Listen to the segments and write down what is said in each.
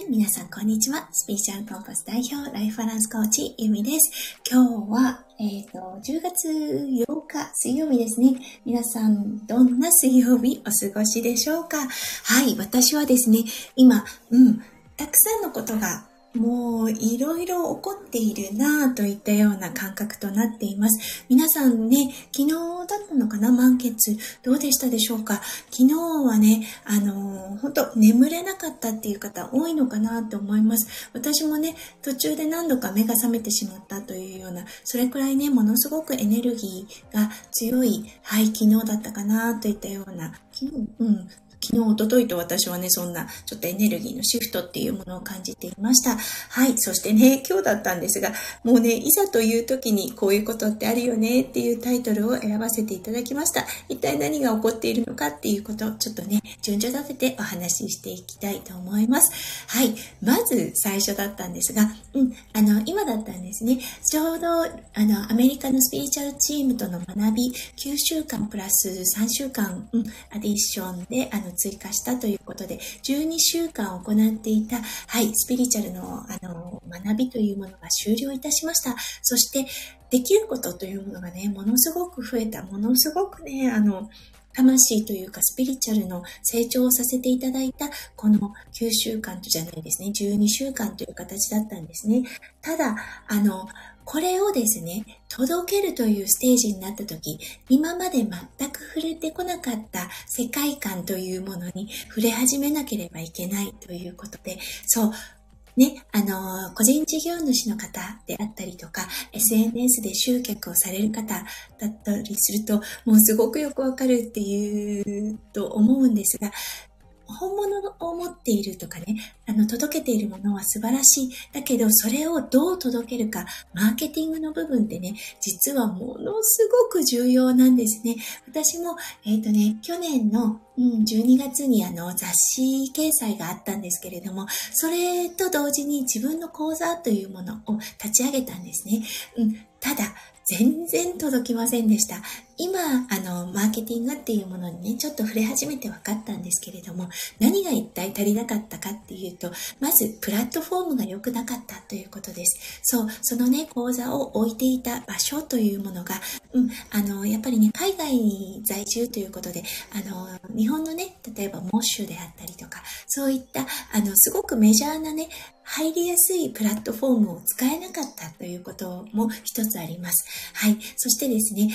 皆さんこんにちは。スピリチュアルコンパス代表、ライフバランスコーチ、ゆみです。今日は、10月8日水曜日ですね。皆さん、どんな水曜日お過ごしでしょうか？はい、私はですね、今、たくさんのことがもういろいろ起こっているなぁといったような感覚となっています。皆さんね、昨日だったのかな、満月、どうでしたでしょうか？昨日はね、本当眠れなかったっていう方多いのかなと思います。私もね、途中で何度か目が覚めてしまったというような、それくらいね、ものすごくエネルギーが強い、はい、昨日だったかなといったような、昨日、一昨日と私はね、そんなちょっとエネルギーのシフトっていうものを感じていました。はい。そしてね、今日だったんですが、もうね、いざという時にこういうことってあるよねっていうタイトルを選ばせていただきました。一体何が起こっているのかっていうことをちょっとね、順序立ててお話ししていきたいと思います。はい。まず最初だったんですが、今だったんですね。ちょうど、アメリカのスピリチュアルチームとの学び、9週間プラス3週間、アディションで、追加したということで、12週間行っていた、はい、スピリチュアルの、学びというものが終了いたしました。そして、できることというものがね、ものすごく増えた、ものすごくね、魂というかスピリチュアルの成長をさせていただいたこの9週間じゃないですね、12週間という形だったんですね。ただ、これをですね、届けるというステージになったとき、今まで全く触れてこなかった世界観というものに触れ始めなければいけないということで、そう、ね、個人事業主の方であったりとか、SNS で集客をされる方だったりすると、もうすごくよくわかるっていうと思うんですが、本物を持っているとかね、届けているものは素晴らしい。だけど、それをどう届けるか、マーケティングの部分ってね、実はものすごく重要なんですね。私も、去年の、12月に雑誌掲載があったんですけれども、それと同時に自分の講座というものを立ち上げたんですね。ただ、全然届きませんでした。今、マーケティングっていうものにね、ちょっと触れ始めて分かったんですけれども、何が一体足りなかったかっていうと、まず、プラットフォームが良くなかったということです。そう、そのね、講座を置いていた場所というものが、やっぱりね、海外に在住ということで、日本のね、例えばモッシュであったりとか、そういった、すごくメジャーなね、入りやすいプラットフォームを使えなかったということも一つあります。はい。そしてですね、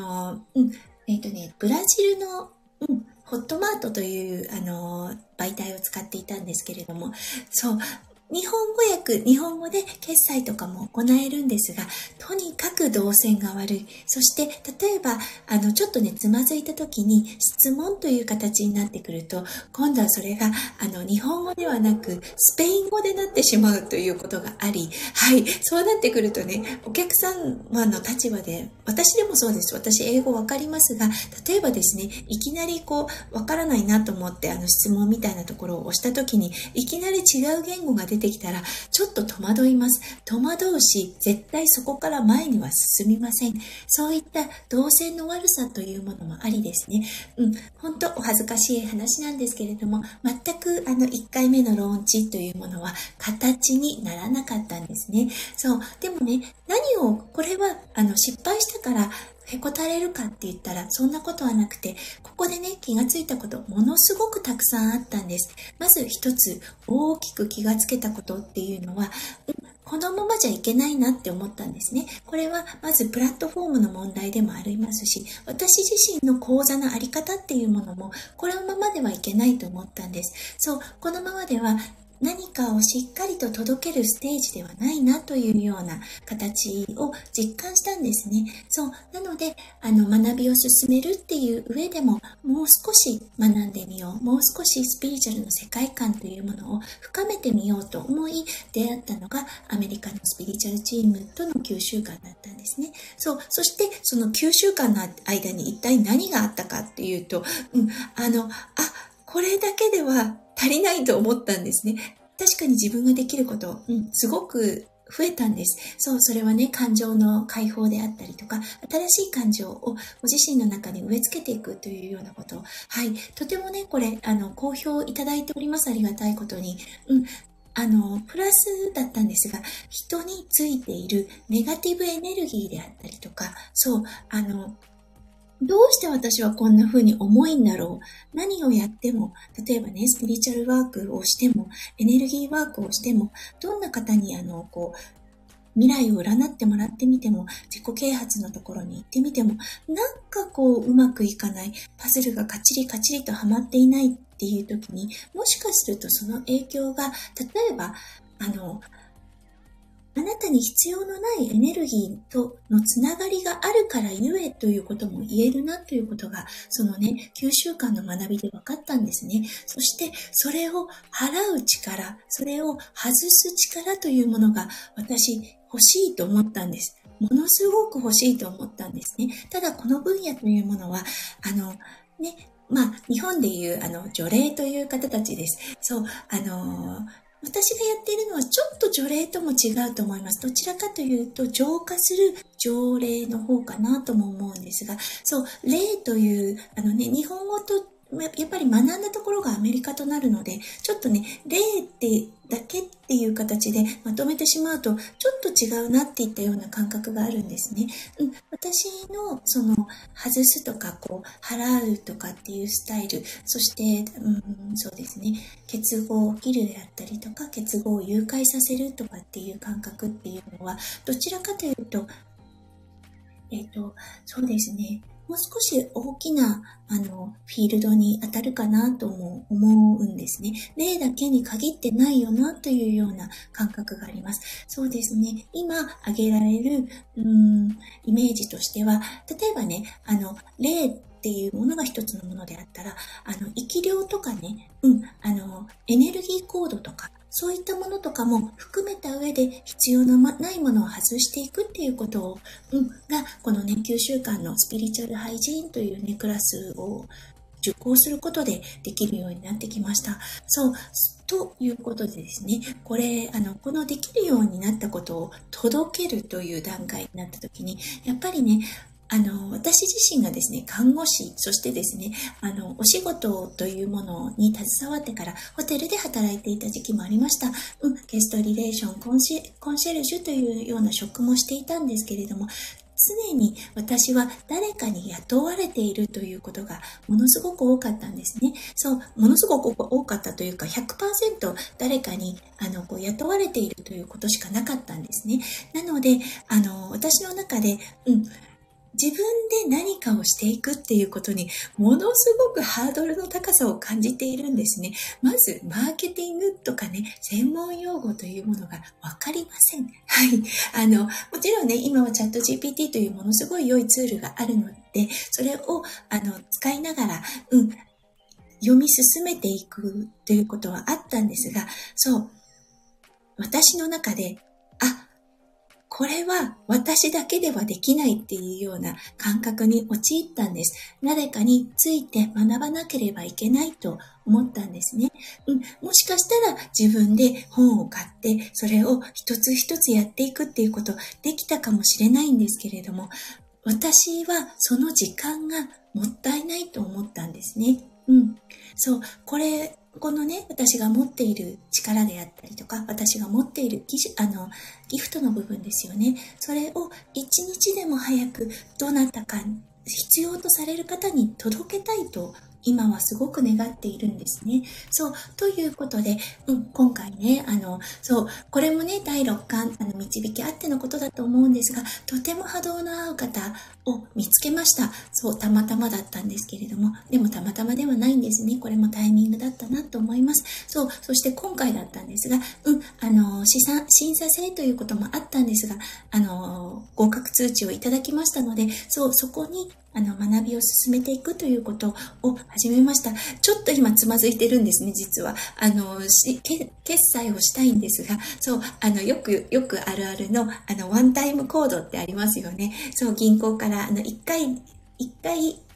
ブラジルの、ホットマートという、媒体を使っていたんですけれども、そう、日本語で決済とかも行えるんですが、とにかく動線が悪い。そして、例えば、ちょっとね、つまずいた時に質問という形になってくると、今度はそれが、日本語ではなく、スペイン語でなってしまうということがあり、はい、そうなってくるとね、お客様の立場で、私でもそうです。私、英語わかりますが、例えばですね、いきなりわからないなと思って、質問みたいなところを押した時に、いきなり違う言語が出てきたら、ちょっと戸惑います。戸惑うし、絶対そこから前には進みません。そういった動線の悪さというものもありですね。本当お恥ずかしい話なんですけれども、全く1回目のローンチというものは形にならなかったんですね。そう。でもね、これは失敗したからへこたれるかって言ったらそんなことはなくて、ここでね、気がついたことものすごくたくさんあったんです。まず一つ大きく気がつけたことっていうのは、このままじゃいけないなって思ったんですね。これはまずプラットフォームの問題でもありますし、私自身の講座のあり方っていうものもこのままではいけないと思ったんです。そう、このままでは何かをしっかりと届けるステージではないなというような形を実感したんですね。そう。なので、学びを進めるっていう上でも、もう少し学んでみよう。もう少しスピリチュアルの世界観というものを深めてみようと思い、出会ったのがアメリカのスピリチュアルチームとの9週間だったんですね。そう。そして、その9週間の間に一体何があったかっていうと、これだけでは足りないと思ったんですね。確かに自分ができること、すごく増えたんです。そう、それはね、感情の解放であったりとか、新しい感情をご自身の中に植え付けていくというようなことを、はい、とてもね、これ、好評いただいております。ありがたいことに。 プラスだったんですが、人についているネガティブエネルギーであったりとか、そう、どうして私はこんな風に重いんだろう。何をやっても、例えばね、スピリチュアルワークをしても、エネルギーワークをしても、どんな方に未来を占ってもらってみても、自己啓発のところに行ってみても、なんかうまくいかない、パズルがカチリカチリとはまっていないっていう時に、もしかするとその影響が、例えば、あなたに必要のないエネルギーとのつながりがあるからゆえということも言えるなということが、そのね、9週間の学びで分かったんですね。そして、それを払う力、それを外す力というものが私欲しいと思ったんです。ものすごく欲しいと思ったんですね。ただこの分野というものは、日本でいう除霊という方たちです。そう、私がやっているのはちょっと除霊とも違うと思います。どちらかというと浄化する条例の方かなとも思うんですが、そう、霊という日本語とやっぱり学んだところがアメリカとなるので、ちょっとね、霊ってだけっていう形でまとめてしまうと、ちょっと違うなっていったような感覚があるんですね。私の外すとか払うとかっていうスタイル、そして、そうですね、結合を切るであったりとか、結合を誘拐させるとかっていう感覚っていうのは、どちらかというと、そうですね、もう少し大きな、フィールドに当たるかなとも思うんですね。例だけに限ってないよなというような感覚があります。そうですね。今挙げられる、イメージとしては、例えばね、例っていうものが一つのものであったら、生量とかね、エネルギーコードとか、そういったものとかも含めた上で必要のないものを外していくっていうことを、が、このね、9週間のスピリチュアルハイジーンというね、クラスを受講することでできるようになってきました。そう、ということでですね、このできるようになったことを届けるという段階になったときに、やっぱりね、私自身がですね、看護師、そしてですね、お仕事というものに携わってからホテルで働いていた時期もありました。ゲストリレーション、コンシェルジュというような職もしていたんですけれども、常に私は誰かに雇われているということがものすごく多かったんですね。そう、ものすごく多かったというか 100% 誰かに雇われているということしかなかったんですね。なので、私の中で、自分で何かをしていくっていうことにものすごくハードルの高さを感じているんですね。まず、マーケティングとかね、専門用語というものがわかりません。はい。もちろんね、今はチャット GPT というものすごい良いツールがあるので、それを、使いながら、読み進めていくということはあったんですが、そう、私の中で、これは私だけではできないっていうような感覚に陥ったんです。誰かについて学ばなければいけないと思ったんですね。もしかしたら自分で本を買ってそれを一つ一つやっていくっていうことできたかもしれないんですけれども、私はその時間がもったいないと思ったんですね。そう、このね、私が持っている力であったりとか、私が持っているギフトの部分ですよね。それを一日でも早くどなたか必要とされる方に届けたいと今はすごく願っているんですね。そう、ということで、今回ね、これもね、第6巻、導きあってのことだと思うんですが、とても波動の合う方を見つけました。そう、たまたまだったんですけれども、でもたまたまではないんですね。これもタイミングだったなと思います。そう、そして今回だったんですが、審査制ということもあったんですが、合格通知をいただきましたので、そう、そこに学びを進めていくということを始めました。ちょっと今つまずいてるんですね、実は。決済をしたいんですが、そう、よくあるあるの、ワンタイムコードってありますよね。そう、銀行から、一回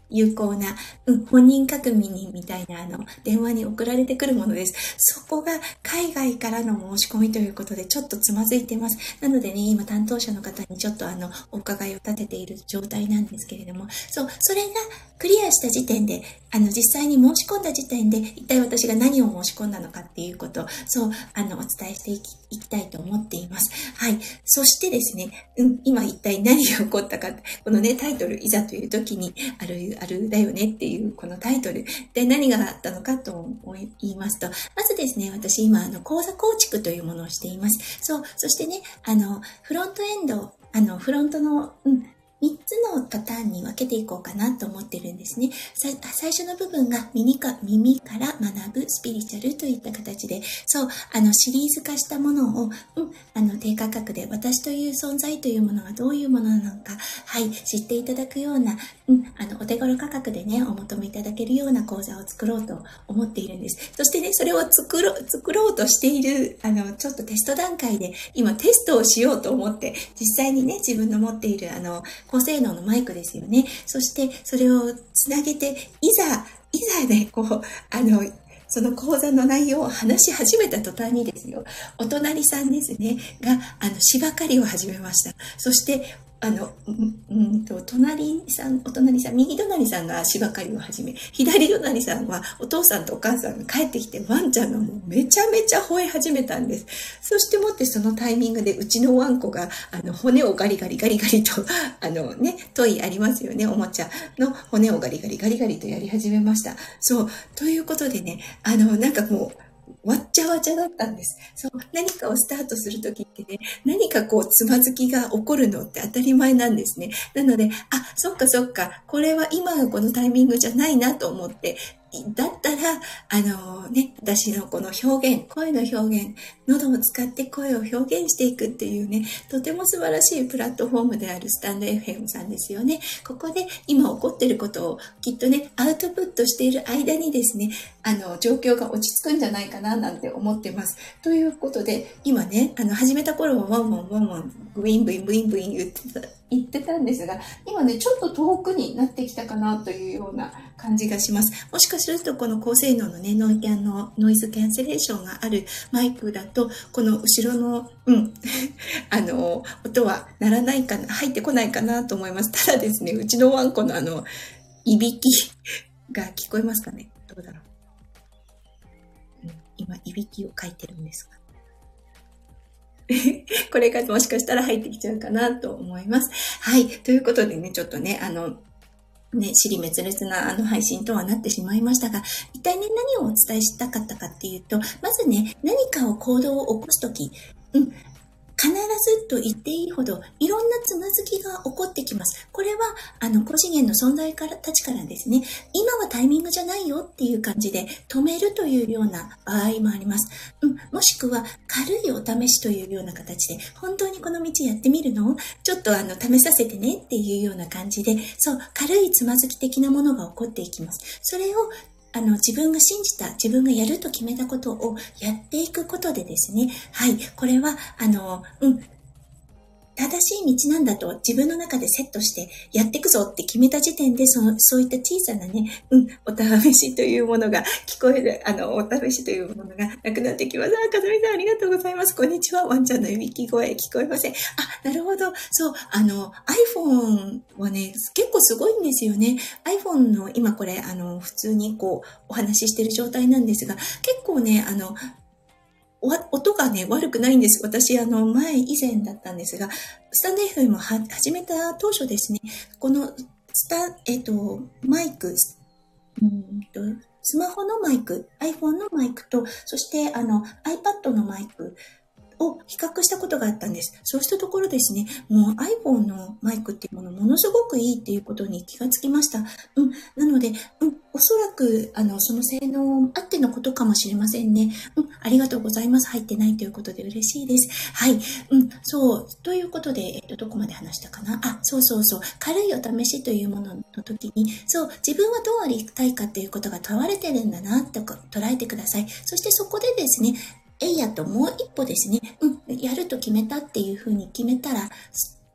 有効な、本人確認みたいな電話に送られてくるものです。そこが海外からの申し込みということでちょっとつまずいています。なのでね、今担当者の方にちょっとお伺いを立てている状態なんですけれども、それがクリアした時点で、実際に申し込んだ時点で、一体私が何を申し込んだのかっていうことを、お伝えしていきたいと思っています。はい。そしてですね、今一体何が起こったか、このね、タイトル、いざという時にあるだよねっていう、このタイトルで何があったのかと言いますと、まずですね、私今、講座構築というものをしています。そしてね、フロントエンド、フロントの、3つのパターンに分けていこうかなと思ってるんですね。最初の部分が耳から学ぶスピリチュアルといった形で、シリーズ化したものを、低価格で私という存在というものがどういうものなのか、はい、知っていただくような、お手頃価格でね、お求めいただけるような講座を作ろうと思っているんです。そしてね、それを作ろうとしている、ちょっとテスト段階で、今テストをしようと思って、実際にね、自分の持っている、高性能のマイクですよね。そして、それをつなげて、いざね、その講座の内容を話し始めた途端にですよ、お隣さんですね、が、芝刈りを始めました。そして、お隣さん、右隣さんが芝刈りを始め、左隣さんはお父さんとお母さんが帰ってきて、ワンちゃんがもうめちゃめちゃ吠え始めたんです。そしてもってそのタイミングでうちのワンコが、骨をガリガリと、トイありますよね、おもちゃの骨をガリガリとやり始めました。ということでね、なんかもう、わっちゃわちゃだったんです。何かをスタートするときってね、何かつまずきが起こるのって当たり前なんですね。なので、そっか、これは今のこのタイミングじゃないなと思って、だったら、私のこの表現、声の表現、喉を使って声を表現していくっていうね、とても素晴らしいプラットフォームであるスタンド FM さんですよね。ここで今起こっていることをきっとね、アウトプットしている間にですね、状況が落ち着くんじゃないかななんて思ってます。ということで、今ね、始めた頃はワンワン、ブイン言ってたんですが、今ね、ちょっと遠くになってきたかなというような感じがします。もしかするとこの高性能のね、ノイズキャンセレーションがあるマイクだと、この後ろの、音は鳴らないかな、入ってこないかなと思います。ただですね、うちのワンコのいびきが聞こえますかね？どうだろう。今、いびきをかいてるんですが。これがもしかしたら入ってきちゃうかなと思います。はい。ということでね、ちょっとね、尻滅裂な配信とはなってしまいましたが、一体ね、何をお伝えしたかったかっていうと、まずね、何かを行動を起こすとき、必ずと言っていいほどいろんなつまずきが起こってきます。これは高次元の存在たちからですね、今はタイミングじゃないよっていう感じで止めるというような場合もあります。もしくは軽いお試しというような形で、本当にこの道やってみるの？ちょっと試させてねっていうような感じで、軽いつまずき的なものが起こっていきます。それを自分が信じた、自分がやると決めたことをやっていくことでですね、はい、これは、正しい道なんだと自分の中でセットしてやっていくぞって決めた時点で、そういった小さなね、お試しというものが聞こえる、お試しというものがなくなってきます。かずみさんありがとうございます。こんにちは。ワンちゃんのいびき声聞こえません。なるほど。iPhone はね、結構すごいんですよね。iPhone の今これ、普通にお話ししてる状態なんですが、結構ね、音がね、悪くないんです。私、以前だったんですが、スタンド FM を始めた当初ですね、この、マイク、スマホのマイク、iPhone のマイクと、そして、iPad のマイクを比較したことがあったんです。そうしたところですね、もう iPhone のマイクっていうものものすごくいいっていうことに気がつきました。なので、おそらく、その性能あってのことかもしれませんね。ありがとうございます。入ってないということで嬉しいです。はい。ということで、どこまで話したかな？そう。軽いお試しというものの時に、自分はどうありたいかっていうことが問われてるんだなって捉えてください。そしてそこでですね、やともう一歩ですね、やると決めたっていうふうに決めたら、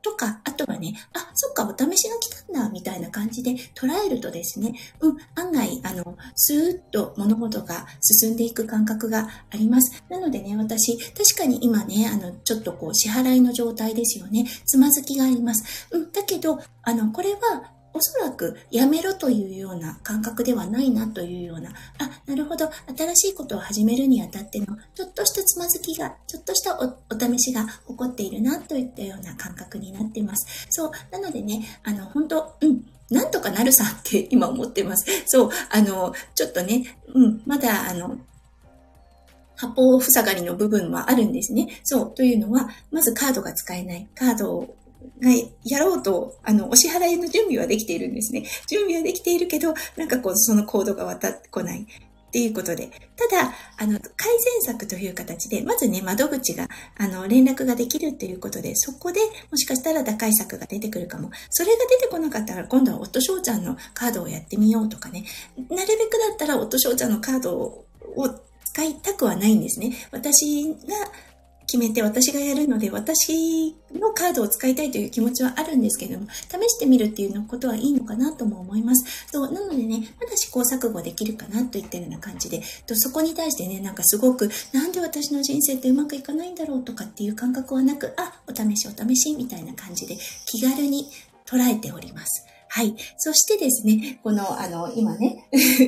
とか、あとはね、あ、そっか、お試しが来たんだ、みたいな感じで捉えるとですね、案外、スーッと物事が進んでいく感覚があります。なのでね、私、確かに今ね、ちょっとこう、支払いの状態ですよね。つまずきがあります。だけど、これは、おそらくやめろというような感覚ではないなというような、なるほど、新しいことを始めるにあたっての、ちょっとしたつまずきが、ちょっとしたお試しが起こっているなといったような感覚になっています。そう、なのでね、本当なんとかなるさって今思ってます。そう、ちょっとね、まだ八方塞がりの部分はあるんですね。そう、というのは、まずカードが使えない。カードがやろうと、お支払いの準備はできているんですね。準備はできているけど、なんかこう、そのコードが渡ってこない。っていうことで。ただ、改善策という形で、まずね、窓口が、連絡ができるっていうことで、そこでもしかしたら打開策が出てくるかも。それが出てこなかったら、今度は夫翔ちゃんのカードをやってみようとかね。なるべくだったら、夫翔ちゃんのカードを使いたくはないんですね。私が決めて私がやるので、私のカードを使いたいという気持ちはあるんですけれども、試してみるっていうことはいいのかなとも思います。そう、なのでね、まだ試行錯誤できるかなといったような感じで、そこに対してね、なんかすごく、なんで私の人生ってうまくいかないんだろうとかっていう感覚はなく、お試しみたいな感じで気軽に捉えております。はい。そしてですね、この、今ね、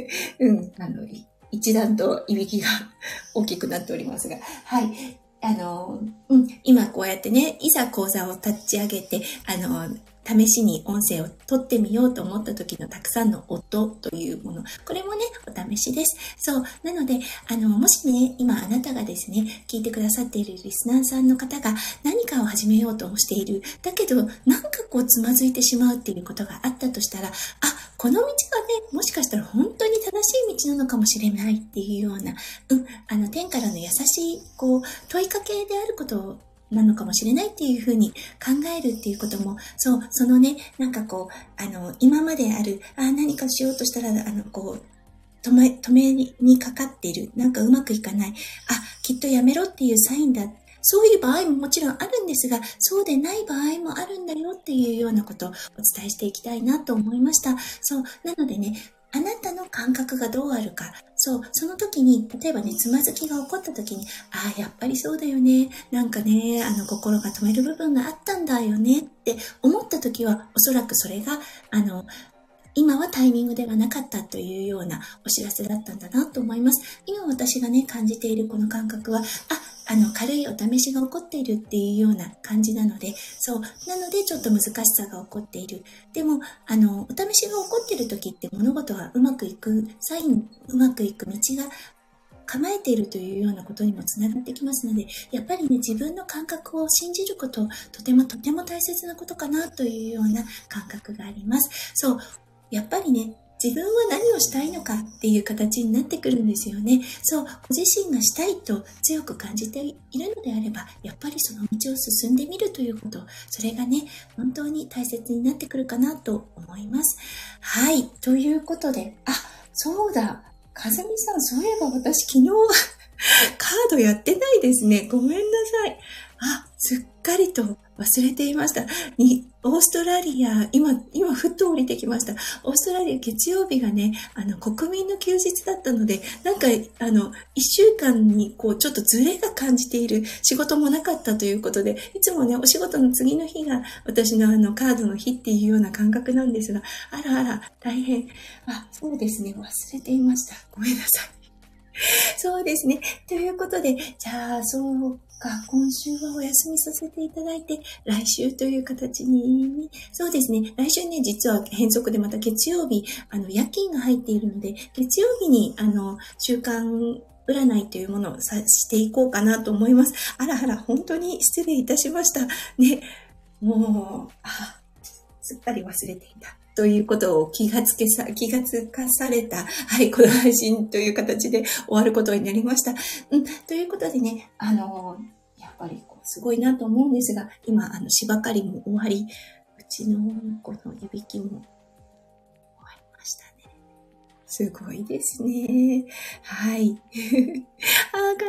一段といびきが大きくなっておりますが、はい。今こうやってね、いざ講座を立ち上げて、試しに音声を取ってみようと思った時のたくさんの音というもの。これもね、お試しです。そう。なので、もしね、今あなたがですね、聞いてくださっているリスナーさんの方が何かを始めようとしている。だけど、なんかこうつまずいてしまうっていうことがあったとしたら、この道がね、もしかしたら本当に正しい道なのかもしれないっていうような、天からの優しい、こう、問いかけであることなのかもしれないっていうふうに考えるっていうことも、そう、そのね、なんかこう、今まである、何かしようとしたら、こう、止めにかかっている。なんかうまくいかない。きっとやめろっていうサインだ。そういう場合ももちろんあるんですが、そうでない場合もあるんだよっていうようなことをお伝えしていきたいなと思いました。そう、なのでね、あなたの感覚がどうあるか。そう、その時に、例えばね、つまずきが起こった時に、やっぱりそうだよね。なんかね、心が止める部分があったんだよねって思った時は、おそらくそれが、今はタイミングではなかったというようなお知らせだったんだなと思います。今私がね、感じているこの感覚は、軽いお試しが起こっているっていうような感じなので、そう。なので、ちょっと難しさが起こっている。でも、お試しが起こっている時って物事はうまくいく、うまくいく道が構えているというようなことにもつながってきますので、やっぱりね、自分の感覚を信じること、とても大切なことかなというような感覚があります。そう。やっぱりね、自分は何をしたいのかっていう形になってくるんですよね。そう、ご自身がしたいと強く感じているのであれば、やっぱりその道を進んでみるということ、それがね、本当に大切になってくるかなと思います。はい、ということで、そうだ、かずみさん、そういえば私昨日カードやってないですね。ごめんなさい。すっかりと忘れていました。オーストラリア、今ふっと降りてきました。オーストラリア月曜日がね、国民の休日だったので、なんか、一週間にこう、ちょっとズレが感じている仕事もなかったということで、いつもね、お仕事の次の日が私のカードの日っていうような感覚なんですが、大変。そうですね、忘れていました。ごめんなさい。そうですね。ということで、じゃあ、そうか、今週はお休みさせていただいて、来週という形に、そうですね。来週ね、実は変則でまた月曜日、夜勤が入っているので、月曜日に、週間占いというものをしていこうかなと思います。本当に失礼いたしました。ね、もう、すっかり忘れていた。ということを気がつかされた、はい、この配信という形で終わることになりました。ということでね、やっぱりすごいなと思うんですが、今、芝刈りも終わり、うちの子のいびきも終わりましたね。すごいですね。はい。かずみさ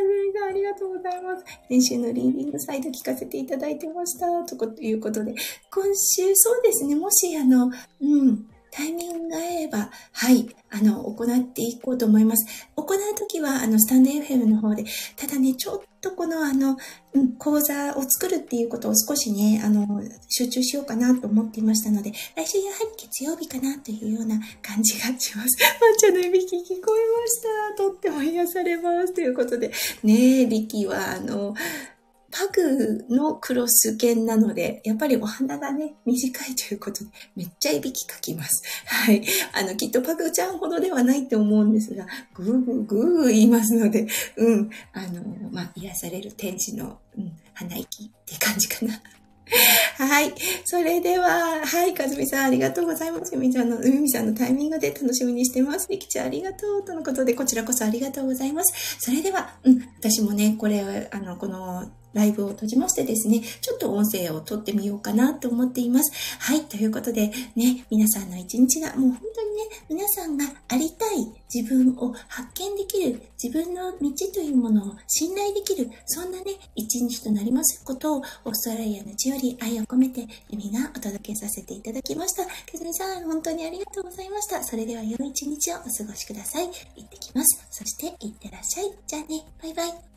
ありがとうございます。先週のリーディングサイト聞かせていただいてました。ということで、今週そうですね、もしタイミングが合えば、はい、行っていこうと思います。行うときは、スタンド FM の方で、ただね、ちょっとこの講座を作るっていうことを少しね、集中しようかなと思っていましたので、来週やはり月曜日かなというような感じがします。ワンちゃんのいびき聞こえました。とっても癒されます。ということで、ね、リキはパグのクロス犬なので、やっぱりお鼻がね、短いということで、めっちゃいびきかきます。はい。きっとパグちゃんほどではないと思うんですが、グーグーグー言いますので、癒される天使の、鼻息って感じかな。はい。それでは、はい。かずみさん、ありがとうございます。みみさんのタイミングで楽しみにしてます。りきちゃん、ありがとう。とのことで、こちらこそありがとうございます。それでは、私もね、これ、この、ライブを閉じましてですね、ちょっと音声を撮ってみようかなと思っています。はい。ということで、ね、皆さんの一日が、もう本当にね、皆さんがありたい自分を発見できる、自分の道というものを信頼できる、そんなね、一日となりますことを、オーストラリアの地より愛を込めて、ゆみがお届けさせていただきました。かずみさん、本当にありがとうございました。それでは良い一日をお過ごしください。行ってきます。そして、いってらっしゃい。じゃあね、バイバイ。